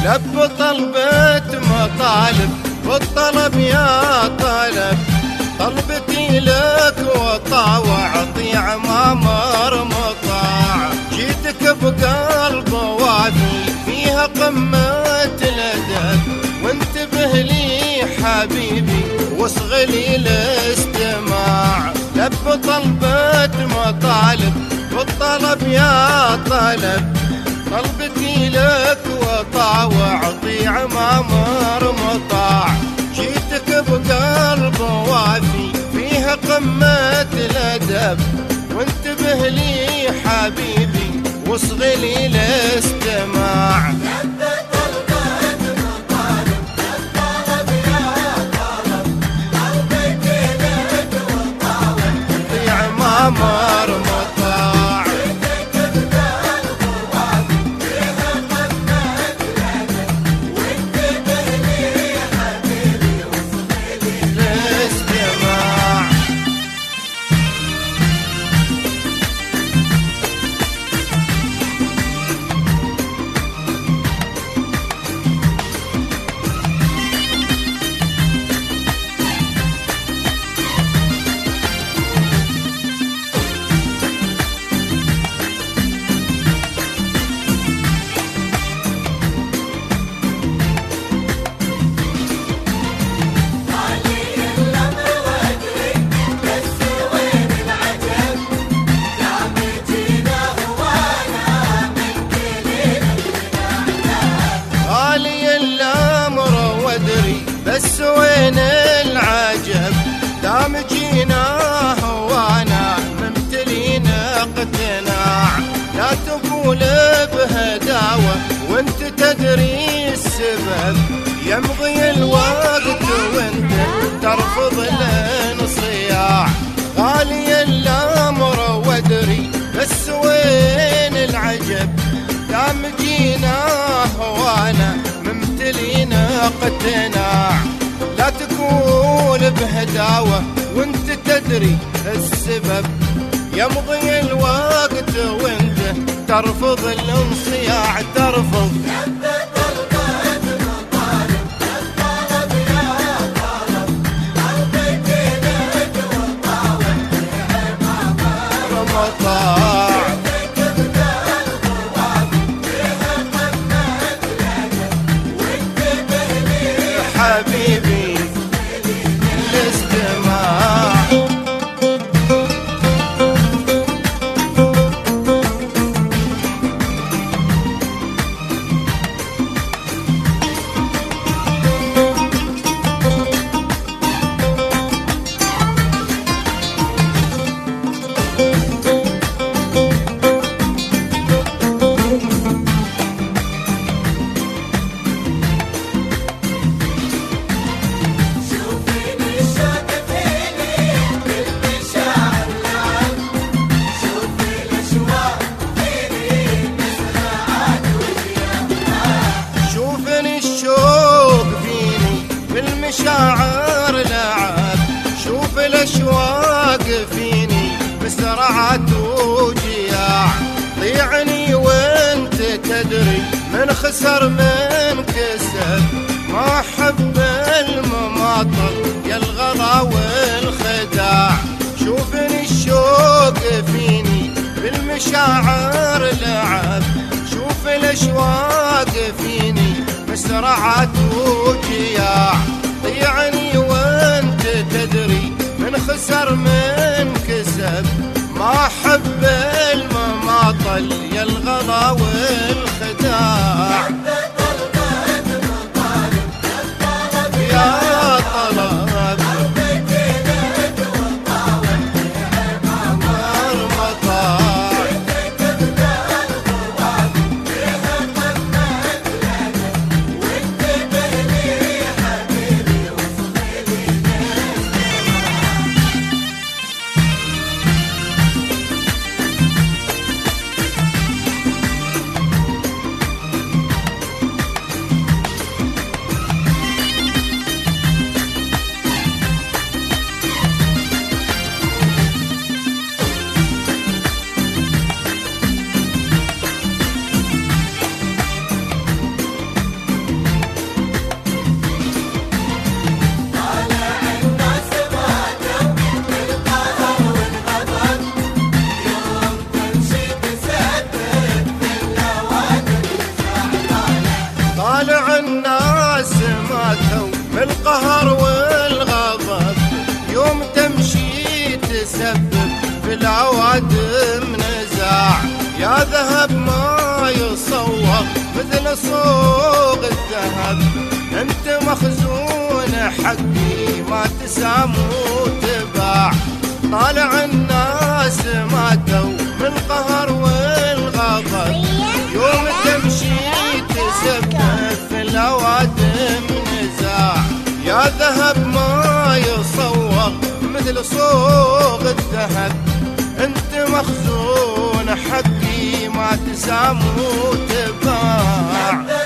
لب طلبة مطالب والطلب يا طلب، طلبتي لك وطاوع طيع ما مر مطاع، جيتك بقلب وافي فيها قمة الأدب، وانتبه لي حبيبي واصغ لي الاستماع. لب طلبة مطالب والطلب يا طلب، طلبتي لك وطاوع طيع ما مر مطاع، جيتك بقلب وافي فيها قمة الأدب، وانتبه لي حبيبي واصغ لي الاستماع. طيع ما مر مطاع، بس وين العجب دام جيناه وانا ممتلين اقتناع، لا تقول بهداوة وانت تدري السبب، يمضي الوقت وانت ترفض الانصياع، غالي الامر وادري بس وين العجب دام جيناه وانا ممتلين اقتناع، لا تقول بهداوة وانت تدري السبب، يمضي الوقت وانت ترفض الانصياع ترفض. حبيبي الاستماع. مشاعر لعب، شوف الاشواق فيني بسرعة وجياع، ضيعني وانت تدري من خسر من كسب، ما احب المماطل يا الغلا والخداع، شوفني الشوق فيني بالمشاعر لعب، شوف الاشواق فيني بسرعة وجياع، ضيعني وانت تدري من خسر من كسب، ما احب المماطل يا الغلا والخداع. يا طلب القهر والغضب يوم تمشي تسبب في العوادم نزاع. يا ذهب ما يصوغ مثل صوغ الذهب، انت مخزون حقي ما تسام وتباع. طالع الناس ماتوا من القهر والغضب يوم تمشي تسبب في الأوادم نزاع. يا ذهب ما يصوغ مثل صوغ الذهب، انت مخزون حقي ما تسام وتباع.